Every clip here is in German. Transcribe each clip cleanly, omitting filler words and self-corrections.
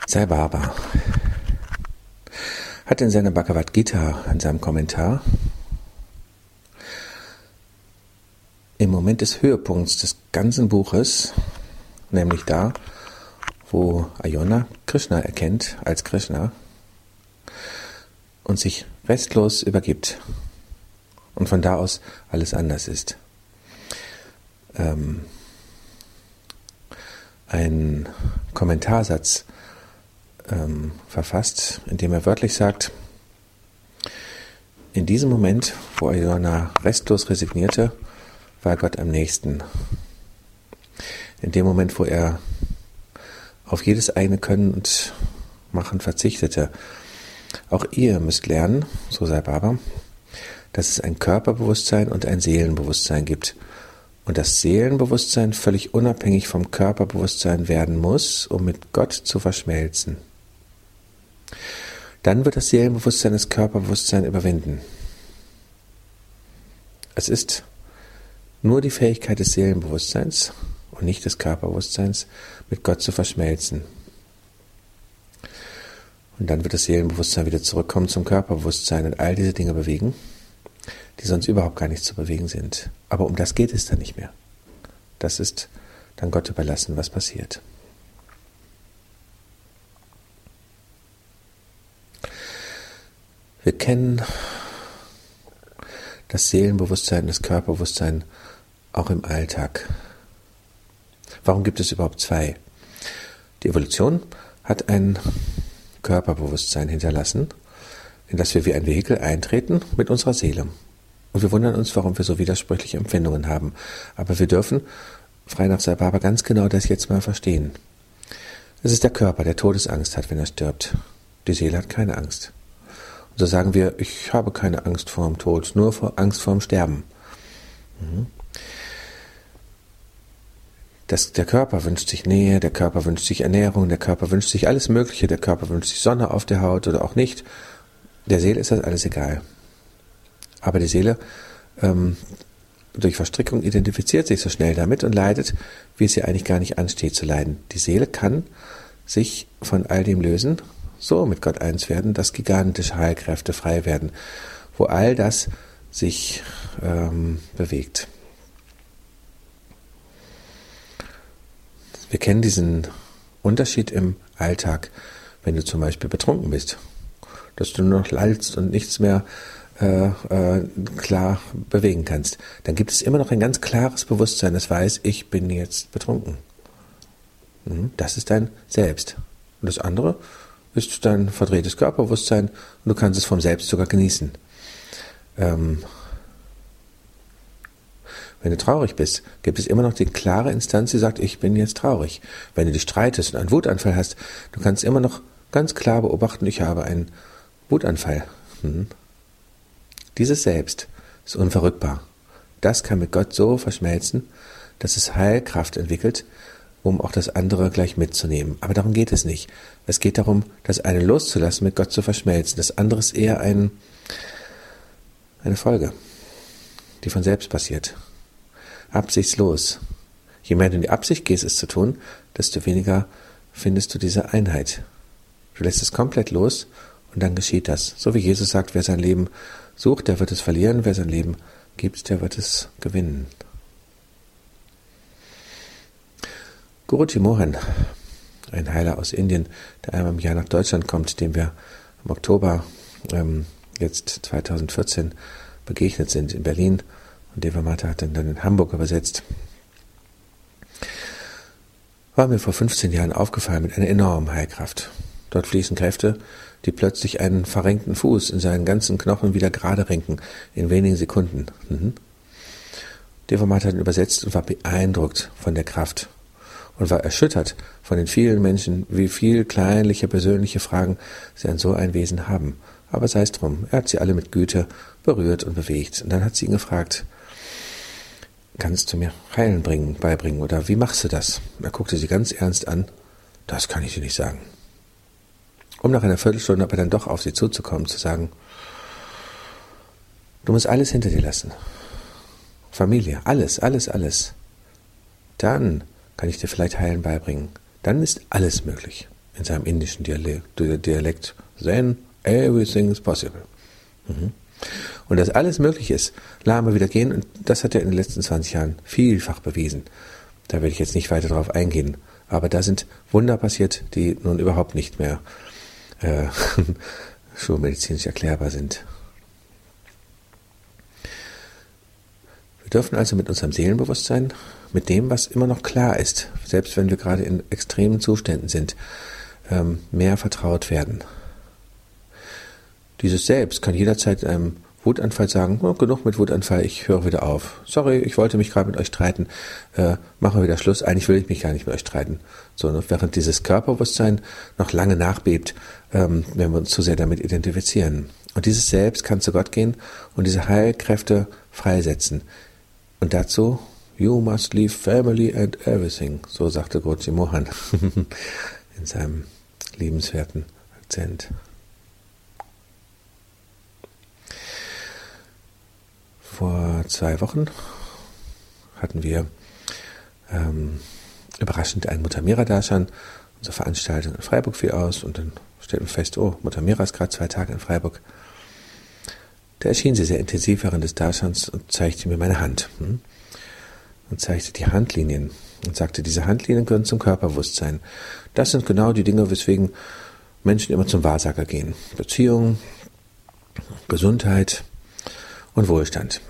Sai Baba hat in seiner Bhagavad Gita, in seinem Kommentar, im Moment des Höhepunkts des ganzen Buches, nämlich da, wo Arjuna Krishna erkennt als Krishna und sich restlos übergibt und von da aus alles anders ist, ein Kommentarsatz verfasst, in dem er wörtlich sagt: In diesem Moment, wo Arjuna restlos resignierte, war Gott am nächsten. In dem Moment, wo er auf jedes eigene Können und Machen verzichtete. Auch ihr müsst lernen, so Sai Baba, dass es ein Körperbewusstsein und ein Seelenbewusstsein gibt. Und das Seelenbewusstsein völlig unabhängig vom Körperbewusstsein werden muss, um mit Gott zu verschmelzen. Dann wird das Seelenbewusstsein das Körperbewusstsein überwinden. Es ist nur die Fähigkeit des Seelenbewusstseins und nicht des Körperbewusstseins, mit Gott zu verschmelzen. Und dann wird das Seelenbewusstsein wieder zurückkommen zum Körperbewusstsein und all diese Dinge bewegen, die sonst überhaupt gar nicht zu bewegen sind. Aber um das geht es dann nicht mehr. Das ist dann Gott überlassen, was passiert. Wir kennen das Seelenbewusstsein, das Körperbewusstsein auch im Alltag. Warum gibt es überhaupt zwei? Die Evolution hat ein Körperbewusstsein hinterlassen, in das wir wie ein Vehikel eintreten mit unserer Seele. Und wir wundern uns, warum wir so widersprüchliche Empfindungen haben. Aber wir dürfen, frei nach Sai Baba, ganz genau das jetzt mal verstehen. Es ist der Körper, der Todesangst hat, wenn er stirbt. Die Seele hat keine Angst. Und so sagen wir, ich habe keine Angst vor dem Tod, nur Angst vor dem Sterben. Der Körper wünscht sich Nähe, der Körper wünscht sich Ernährung, der Körper wünscht sich alles Mögliche, der Körper wünscht sich Sonne auf der Haut oder auch nicht. Der Seele ist das alles egal. Aber die Seele durch Verstrickung identifiziert sich so schnell damit und leidet, wie es ihr eigentlich gar nicht ansteht zu leiden. Die Seele kann sich von all dem lösen, so mit Gott eins werden, dass gigantische Heilkräfte frei werden, wo all das sich bewegt. Wir kennen diesen Unterschied im Alltag, wenn du zum Beispiel betrunken bist, dass du nur noch lallst und nichts mehr klar bewegen kannst. Dann gibt es immer noch ein ganz klares Bewusstsein, das weiß, ich bin jetzt betrunken. Das ist dein Selbst. Und das andere ist dein verdrehtes Körperbewusstsein und du kannst es vom Selbst sogar genießen. Wenn du traurig bist, gibt es immer noch die klare Instanz, die sagt, ich bin jetzt traurig. Wenn du dich streitest und einen Wutanfall hast, du kannst immer noch ganz klar beobachten, ich habe einen Wutanfall. Dieses Selbst ist unverrückbar. Das kann mit Gott so verschmelzen, dass es Heilkraft entwickelt, um auch das andere gleich mitzunehmen. Aber darum geht es nicht. Es geht darum, das eine loszulassen, mit Gott zu verschmelzen. Das andere ist eher eine Folge, die von selbst passiert. Absichtslos. Je mehr du in die Absicht gehst, es zu tun, desto weniger findest du diese Einheit. Du lässt es komplett los und dann geschieht das. So wie Jesus sagt, wer sein Leben sucht, der wird es verlieren. Wer sein Leben gibt, der wird es gewinnen. Guruji Mohan, ein Heiler aus Indien, der einmal im Jahr nach Deutschland kommt, dem wir im Oktober jetzt 2014 begegnet sind in Berlin. Und Devamata hat dann in Hamburg übersetzt. War mir vor 15 Jahren aufgefallen mit einer enormen Heilkraft. Dort fließen Kräfte, die plötzlich einen verrenkten Fuß in seinen ganzen Knochen wieder gerade renken, in wenigen Sekunden. Devamata hat ihn übersetzt und war beeindruckt von der Kraft und war erschüttert von den vielen Menschen, wie viel kleinliche persönliche Fragen sie an so ein Wesen haben. Aber sei es drum, er hat sie alle mit Güte berührt und bewegt. Und dann hat sie ihn gefragt, kannst du mir Heilen beibringen oder wie machst du das? Er guckte sie ganz ernst an, das kann ich dir nicht sagen. Um nach einer Viertelstunde aber dann doch auf sie zuzukommen, zu sagen, du musst alles hinter dir lassen. Familie, alles. Dann kann ich dir vielleicht Heilen beibringen. Dann ist alles möglich. in seinem indischen Dialekt. Then everything is possible. Und dass alles möglich ist, lassen wir wieder gehen. Und das hat er in den letzten 20 Jahren vielfach bewiesen. Da will ich jetzt nicht weiter drauf eingehen. Aber da sind Wunder passiert, die nun überhaupt nicht mehr schulmedizinisch erklärbar sind. Wir dürfen also mit unserem Seelenbewusstsein, mit dem, was immer noch klar ist, selbst wenn wir gerade in extremen Zuständen sind, mehr vertraut werden. Dieses Selbst kann jederzeit in einem Wutanfall sagen, oh, genug mit Wutanfall, ich höre wieder auf. Sorry, ich wollte mich gerade mit euch streiten, machen wir wieder Schluss, eigentlich will ich mich gar nicht mit euch streiten. So, ne? Während dieses Körperbewusstsein noch lange nachbebt, wenn wir uns zu sehr damit identifizieren. Und dieses Selbst kann zu Gott gehen und diese Heilkräfte freisetzen. Und dazu, you must leave family and everything, so sagte Gurdjieff Mohan in seinem liebenswerten Akzent. Vor 2 Wochen hatten wir überraschend einen Mutter Mera Darshan. Unsere Veranstaltung in Freiburg fiel aus und dann stellten wir fest, oh, Mutter Mera ist gerade 2 Tage in Freiburg. Da erschien sie sehr intensiv während des Darshans und zeigte mir meine Hand. Und zeigte die Handlinien und sagte, diese Handlinien gehören zum Körperbewusstsein. Das sind genau die Dinge, weswegen Menschen immer zum Wahrsager gehen. Beziehung, Gesundheit und Wohlstand.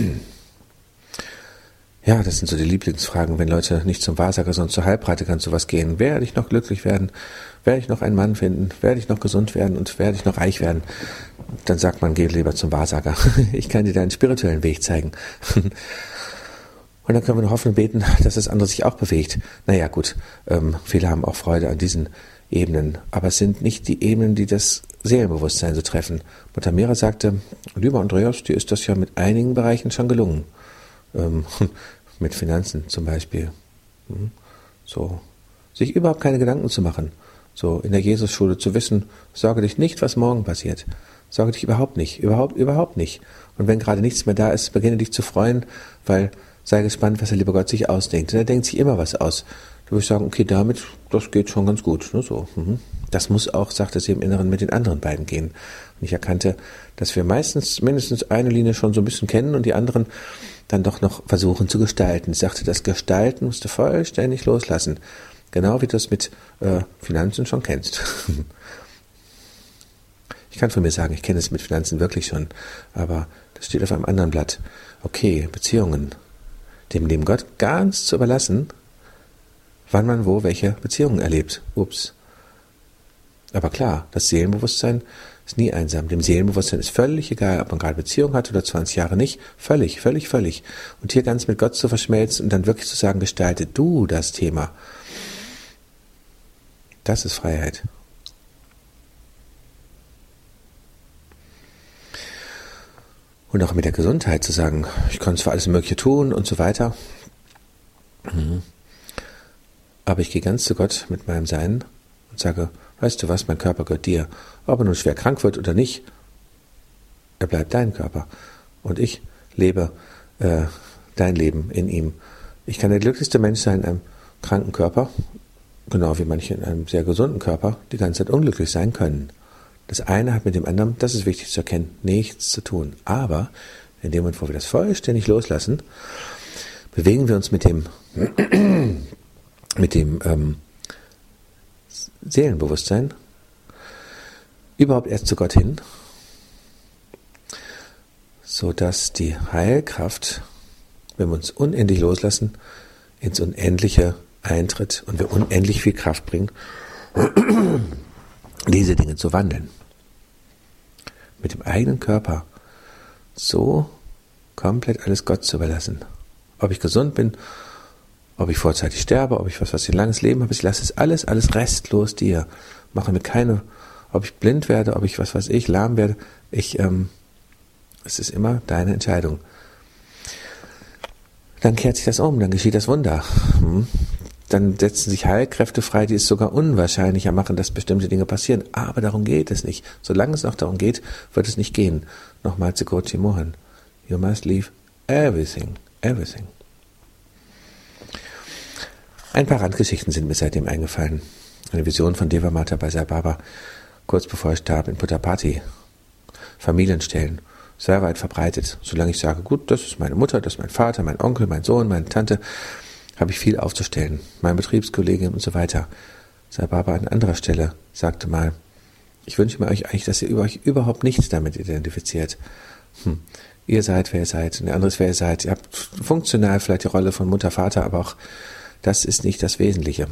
Ja, das sind so die Lieblingsfragen, wenn Leute nicht zum Wahrsager, sondern zu Heilpraktikern sowas gehen. Werde ich noch glücklich werden? Werde ich noch einen Mann finden? Werde ich noch gesund werden? Und werde ich noch reich werden? Dann sagt man, geh lieber zum Wahrsager. Ich kann dir deinen spirituellen Weg zeigen. Und dann können wir nur hoffen und beten, dass das andere sich auch bewegt. Naja, gut, viele haben auch Freude an diesen Ebenen, aber es sind nicht die Ebenen, die das Seelenbewusstsein so treffen. Mutter Mera sagte, lieber Andreas, dir ist das ja mit einigen Bereichen schon gelungen. Mit Finanzen zum Beispiel. So, sich überhaupt keine Gedanken zu machen. So in der Jesusschule zu wissen, sorge dich nicht, was morgen passiert. Sorge dich überhaupt nicht, überhaupt nicht. Und wenn gerade nichts mehr da ist, beginne dich zu freuen, weil sei gespannt, was der liebe Gott sich ausdenkt. Und er denkt sich immer was aus. Da würde ich sagen, okay, das geht schon ganz gut. Ne, so. Das muss auch, sagte sie im Inneren, mit den anderen beiden gehen. Und ich erkannte, dass wir meistens mindestens eine Linie schon so ein bisschen kennen und die anderen dann doch noch versuchen zu gestalten. Ich sagte, das Gestalten musst du vollständig loslassen. Genau wie du es mit Finanzen schon kennst. Ich kann von mir sagen, ich kenne es mit Finanzen wirklich schon, aber das steht auf einem anderen Blatt. Okay, Beziehungen. Dem lieben Gott ganz zu überlassen, wann man wo welche Beziehungen erlebt. Ups. Aber klar, das Seelenbewusstsein ist nie einsam. Dem Seelenbewusstsein ist völlig egal, ob man gerade Beziehung hat oder 20 Jahre nicht. Völlig. Und hier ganz mit Gott zu verschmelzen und dann wirklich zu sagen, gestalte du das Thema. Das ist Freiheit. Und auch mit der Gesundheit zu sagen, ich kann zwar alles Mögliche tun und so weiter, aber ich gehe ganz zu Gott mit meinem Sein und sage, weißt du was, mein Körper gehört dir. Ob er nun schwer krank wird oder nicht, er bleibt dein Körper. Und ich lebe dein Leben in ihm. Ich kann der glücklichste Mensch sein in einem kranken Körper, genau wie manche in einem sehr gesunden Körper die ganze Zeit unglücklich sein können. Das eine hat mit dem anderen, das ist wichtig zu erkennen, nichts zu tun. Aber in dem Moment, wo wir das vollständig loslassen, bewegen wir uns mit dem Seelenbewusstsein überhaupt erst zu Gott hin, sodass die Heilkraft, wenn wir uns unendlich loslassen, ins Unendliche eintritt und wir unendlich viel Kraft bringen, diese Dinge zu wandeln. Mit dem eigenen Körper so komplett alles Gott zu überlassen. Ob ich gesund bin, ob ich vorzeitig sterbe, ob ich ein langes Leben habe, ich lasse es alles restlos dir. Mache mir keine, ob ich blind werde, ob ich lahm werde, es ist immer deine Entscheidung. Dann kehrt sich das um, dann geschieht das Wunder. Dann setzen sich Heilkräfte frei, die es sogar unwahrscheinlicher machen, dass bestimmte Dinge passieren. Aber darum geht es nicht. Solange es noch darum geht, wird es nicht gehen. Nochmal zu Gurdjieff Mohan. You must leave everything. Ein paar Randgeschichten sind mir seitdem eingefallen. Eine Vision von Devamata bei Sai Baba, kurz bevor er starb, in Puttaparthi. Familienstellen, sehr weit verbreitet. Solange ich sage, gut, das ist meine Mutter, das ist mein Vater, mein Onkel, mein Sohn, meine Tante, habe ich viel aufzustellen. Mein Betriebskollege und so weiter. Sai Baba an anderer Stelle sagte mal, ich wünsche mir euch eigentlich, dass ihr euch überhaupt nicht damit identifiziert. Ihr seid, wer ihr seid, und der andere ist, wer ihr seid. Ihr habt funktional vielleicht die Rolle von Mutter, Vater, aber auch das ist nicht das Wesentliche.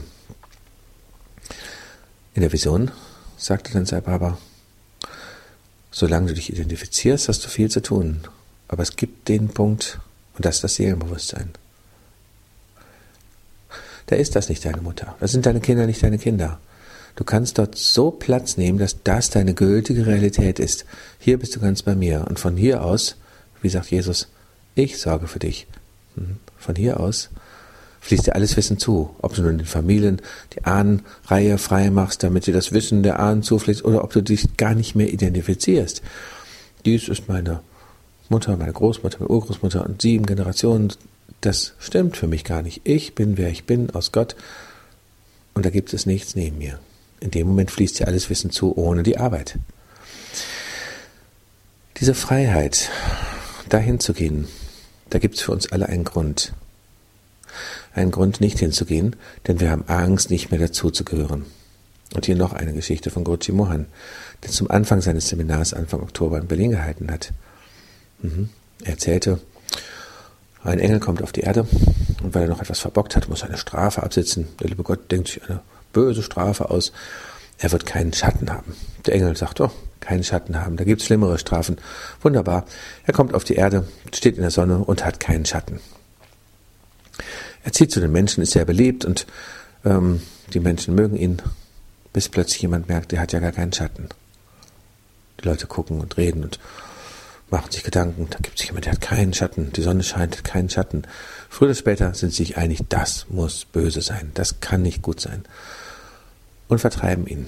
In der Vision sagte dann Sai Baba, solange du dich identifizierst, hast du viel zu tun. Aber es gibt den Punkt, und das ist das Seelenbewusstsein. Da ist das nicht deine Mutter. Das sind deine Kinder, nicht deine Kinder. Du kannst dort so Platz nehmen, dass das deine gültige Realität ist. Hier bist du ganz bei mir. Und von hier aus, wie sagt Jesus, ich sorge für dich. Von hier aus fließt dir alles Wissen zu. Ob du nun den Familien die Ahnenreihe frei machst, damit dir das Wissen der Ahnen zufließt, oder ob du dich gar nicht mehr identifizierst. Dies ist meine Mutter, meine Großmutter, meine Urgroßmutter und 7 Generationen. Das stimmt für mich gar nicht. Ich bin, wer ich bin, aus Gott. Und da gibt es nichts neben mir. In dem Moment fließt dir alles Wissen zu, ohne die Arbeit. Diese Freiheit, dahin zu gehen, da gibt es für uns alle einen Grund. Einen Grund, nicht hinzugehen, denn wir haben Angst, nicht mehr dazuzugehören. Und hier noch eine Geschichte von Guruji Mohan, der zum Anfang seines Seminars Anfang Oktober in Berlin gehalten hat. Er erzählte, ein Engel kommt auf die Erde und weil er noch etwas verbockt hat, muss er eine Strafe absitzen. Der liebe Gott denkt sich eine böse Strafe aus. Er wird keinen Schatten haben. Der Engel sagt, oh, keinen Schatten haben, da gibt es schlimmere Strafen. Wunderbar. Er kommt auf die Erde, steht in der Sonne und hat keinen Schatten. Er zieht zu den Menschen, ist sehr beliebt und die Menschen mögen ihn, bis plötzlich jemand merkt, der hat ja gar keinen Schatten. Die Leute gucken und reden und machen sich Gedanken, da gibt es jemand, der hat keinen Schatten, die Sonne scheint, hat keinen Schatten. Früher oder später sind sie sich einig, das muss böse sein, das kann nicht gut sein. Und vertreiben ihn.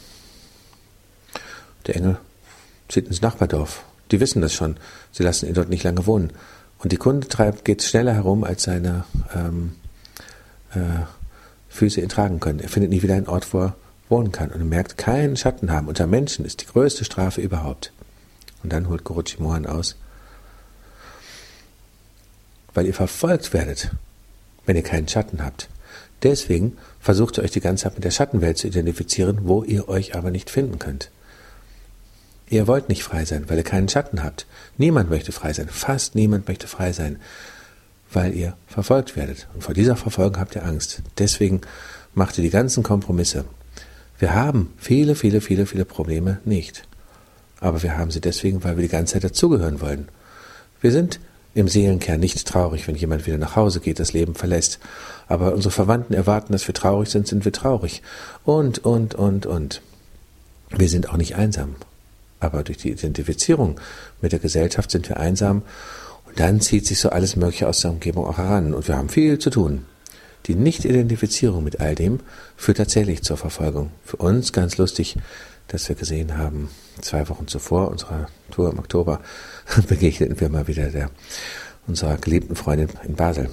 Der Engel zieht ins Nachbardorf. Die wissen das schon, sie lassen ihn dort nicht lange wohnen. Und die Kunde geht schneller herum, als seine Füße ihn tragen können. Er findet nie wieder einen Ort, wo er wohnen kann. Und er merkt, keinen Schatten haben unter Menschen ist die größte Strafe überhaupt. Und dann holt Guruji Mohan aus, weil ihr verfolgt werdet, wenn ihr keinen Schatten habt. Deswegen versucht ihr euch die ganze Zeit mit der Schattenwelt zu identifizieren, wo ihr euch aber nicht finden könnt. Ihr wollt nicht frei sein, weil ihr keinen Schatten habt. Niemand möchte frei sein, fast niemand möchte frei sein, weil ihr verfolgt werdet. Und vor dieser Verfolgung habt ihr Angst. Deswegen macht ihr die ganzen Kompromisse. Wir haben viele, viele, viele, viele Probleme nicht. Aber wir haben sie deswegen, weil wir die ganze Zeit dazugehören wollen. Wir sind im Seelenkern nicht traurig, wenn jemand wieder nach Hause geht, das Leben verlässt. Aber unsere Verwandten erwarten, dass wir traurig sind, sind wir traurig. Und. Wir sind auch nicht einsam. Aber durch die Identifizierung mit der Gesellschaft sind wir einsam. Und dann zieht sich so alles Mögliche aus der Umgebung auch heran. Und wir haben viel zu tun. Die Nicht-Identifizierung mit all dem führt tatsächlich zur Verfolgung. Für uns ganz lustig, dass wir gesehen haben, 2 Wochen zuvor unserer Tour im Oktober begegneten wir mal wieder unserer geliebten Freundin in Basel.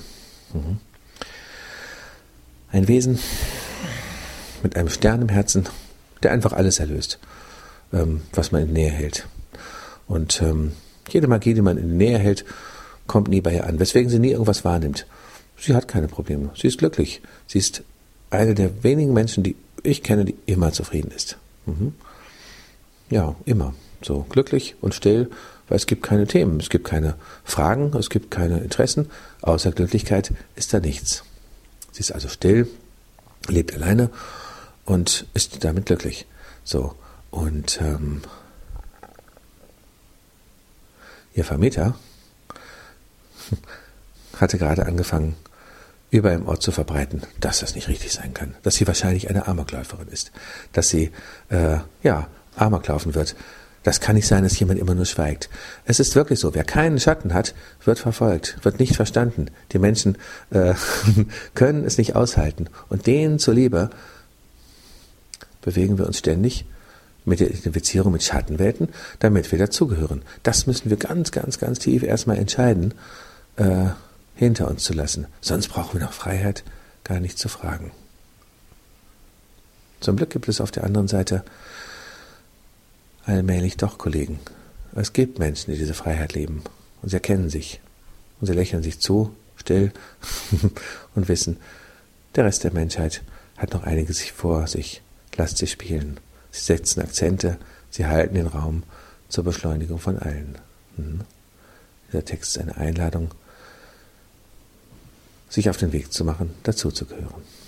Ein Wesen mit einem Stern im Herzen, der einfach alles erlöst, was man in die Nähe hält. Und jede Magie, die man in die Nähe hält, kommt nie bei ihr an, weswegen sie nie irgendwas wahrnimmt. Sie hat keine Probleme, sie ist glücklich. Sie ist eine der wenigen Menschen, die ich kenne, die immer zufrieden ist. Ja, immer. So glücklich und still, weil es gibt keine Themen, es gibt keine Fragen, es gibt keine Interessen. Außer Glücklichkeit ist da nichts. Sie ist also still, lebt alleine und ist damit glücklich. So, und ihr Vermieter hatte gerade angefangen, über im Ort zu verbreiten, dass das nicht richtig sein kann, dass sie wahrscheinlich eine Amokläuferin ist, dass sie Amok laufen wird. Das kann nicht sein, dass jemand immer nur schweigt. Es ist wirklich so, wer keinen Schatten hat, wird verfolgt, wird nicht verstanden. Die Menschen können es nicht aushalten. Und denen zuliebe bewegen wir uns ständig mit der Identifizierung mit Schattenwelten, damit wir dazugehören. Das müssen wir ganz, ganz, ganz tief erstmal entscheiden, hinter uns zu lassen. Sonst brauchen wir nach Freiheit gar nicht zu fragen. Zum Glück gibt es auf der anderen Seite allmählich doch Kollegen. Es gibt Menschen, die diese Freiheit leben und sie erkennen sich und sie lächeln sich zu, still und wissen, der Rest der Menschheit hat noch einiges vor sich. Lasst sie spielen. Sie setzen Akzente, sie halten den Raum zur Beschleunigung von allen. Dieser Text ist eine Einladung, sich auf den Weg zu machen, dazuzugehören.